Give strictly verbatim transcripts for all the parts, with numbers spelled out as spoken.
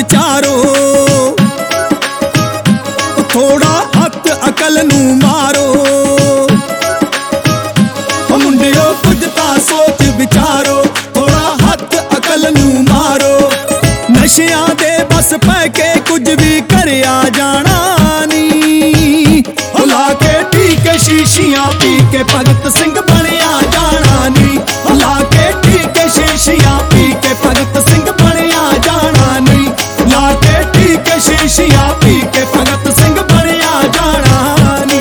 ਵਿਚਾਰੋ, ਥੋੜਾ ਹੱਥ ਅਕਲ ਨੂੰ ਮਾਰੋ। ਉਹ ਮੁੰਡਿਓ ਕੁਝ ਤਾਂ ਸੋਚ ਵਿਚਾਰੋ, ਥੋੜਾ ਹੱਥ ਅਕਲ ਨੂੰ ਮਾਰੋ। ਨਸ਼ਿਆਂ ਦੇ ਬਸ ਪੈ ਕੇ ਕੁਝ ਵੀ ਕਰਿਆ ਜਾਣਾ ਨੀ, ਉਹ ਲਾ ਕੇ ਟੀਕੇ ਸ਼ੀਸ਼ੀਆਂ ਪੀ ਕੇ ਭਗਤ ਸਿੰਘ ਬਣਿਆ ਜਾਣਾ ਨੀ, ਉਹ ਲਾ ਕੇ ਟੀਕੇ ਸ਼ੀਸ਼ੀਆਂ ਪੀ ਕੇ ਭਗਤ ਸਿੰਘ ਬਣਿਆ ਜਾਣਾ ਨੀ, ਲਾ ਕੇ ਟੀਕੇ ਸ਼ੀਸ਼ੀਆਂ ਪੀ ਕੇ ਭਗਤ ਸਿੰਘ ਬਣਿਆ ਜਾਣਾ ਨੀ।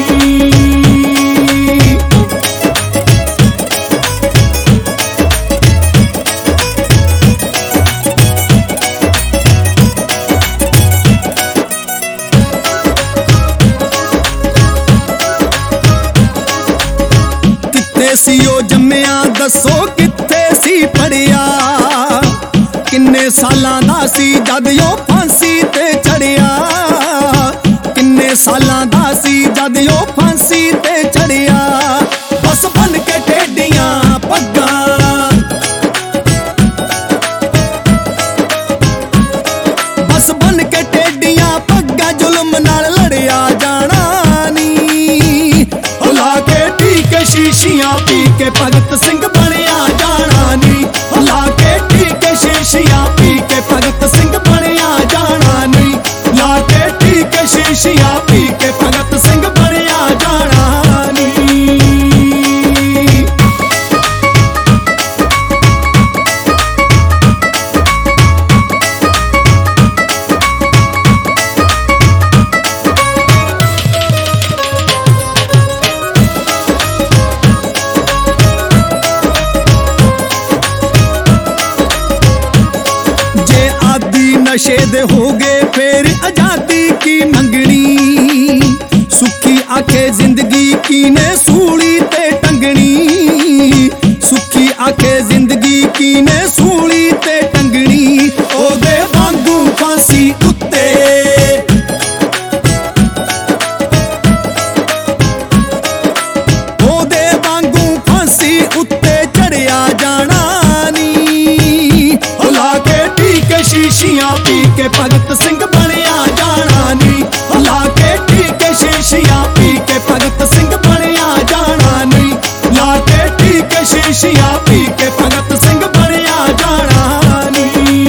ਕਿੱਥੇ ਸੀ ਉਹ ਜੰਮਿਆ ਦੱਸੋ, ਕਿੱਥੇ ਸੀ ਪੜਿਆ, ਕਿੰਨੇ ਸਾਲਾਂ ਦਾ ਸੀ ਜਦ ਉਹ ਫਾਂਸੀ ਤੇ ਚੜਿਆ, ਕਿੰਨੇ ਸਾਲਾਂ ਦਾ ਸੀ ਜਦ ਉਹ ਫਾਂਸੀ ਤੇ ਚੜਿਆ। ਬਸ ਬਨ ਕੇ ਟੇਡੀਆਂ ਪੱਗਾਂ, ਬਸ ਬਨ ਕੇ ਟੇਡੀਆਂ ਪੱਗਾਂ ਜ਼ੁਲਮ ਨਾਲ ਲੜਿਆ ਜਾਣਾ ਨੀ, ਉਹ ਲਾ ਕੇ ਟੀਕੇ ਸ਼ੀਸ਼ੀਆਂ ਪੀ ਕੇ ਭਗਤ ਸਿੰਘ ਬਣਿਆ ਜਾਣਾ ਨੀ, ਉਹ ਲਾ ਕੇ ਟੀਕੇ ਸ਼ੀਸ਼ੀਆਂ ਪੀ ਕੇ ਭਗਤ ਸਿੰਘ ਬਣਿਆ ਜਾਣਾ ਨੀ, ਲਾ ਕੇ ਟੀਕੇ ਸ਼ੀਸ਼ੀਆਂ ਪੀ ਕੇ ਭਗਤ ਸਿੰਘ ਬਣਿਆ ਜਾਣਾ ਨੀ। ਜੇ ਆਦੀ ਨਸ਼ੇ ਦੇ ਹੋ ਗਏ ਫੇਰ ਆਜ਼ਾਦੀ ਕੀ ਮੰਗਣੀ, ਸੁੱਖੀ ਆਖੇ ਜ਼ਿੰਦਗੀ ਕੀਨੇ ਸੂਲੀ ਤੇ ਟੰਗਣੀ, ਸੁੱਖੀ ਆਖੇ ਜ਼ਿੰਦਗੀ ਕੀਨੇ ਸੂਲੀ ਤੇ ਟੰਗਣੀ। ਉਹਦੇ ਵਾਂਗੂ ਫਾਂਸੀ ਉੱਤੇ, ਉਹਦੇ ਵਾਂਗੂ ਫਾਂਸੀ ਉੱਤੇ ਚੜਿਆ ਜਾਣਾ ਨੀ, ਉਹ ਲਾ ਕੇ ਟੀਕੇ ਸ਼ੀਸ਼ੀਆਂ ਪੀ ਕੇ ਭਗਤ ਸਿੰਘ ਬਣਿਆ ਜਾਣਾ ਨੀ, ਉਹ ਲਾ ਕੇ ਟੀਕੇ ਸ਼ੀਸ਼ੀਆਂ ਪੀ ਕੇ ਭਗਤ ਸਿੰਘ ਬਣਿਆ ਜਾਣਾ ਨੀ, ਲਾ ਕੇ ਟੀਕੇ ਸ਼ੀਸ਼ੀਆਂ ਪੀ ਕੇ ਭਗਤ ਸਿੰਘ ਬਣਿਆ ਜਾਣਾ ਨੀ।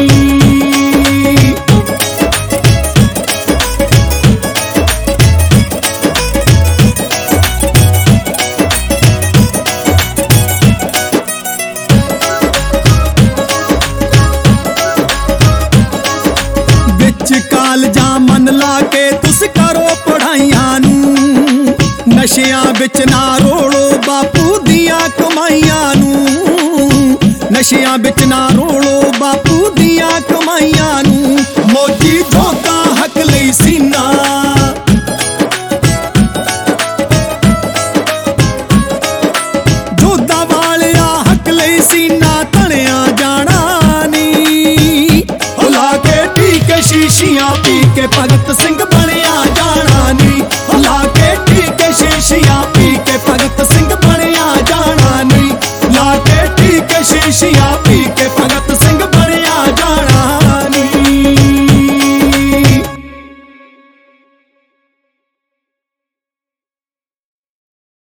ਵਿੱਚ ਕਾਲਜਾਂ ਮਨ ਲਾ ਕੇ ਤੁਸੀਂ ਕਰੋ ਪੜ੍ਹਾਈਆਂ ਨੂੰ, ਨਸ਼ਿਆਂ ਵਿੱਚ ਨਾ ਰੋਲੋ ਬਾਪੂ ਦੀਆਂ ਕਮਾਈਆਂ ਨੂੰ, ਨਸ਼ਿਆਂ ਵਿੱਚ ਨਾ ਰੋਲੋ ਬਾਪੂ ਦੀਆਂ ਕਮਾਈਆਂ ਨੂੰ। ਮੋਦੀ ਜੋਗਾ ਹੱਕ ਲਈ ਸੀਨਾ,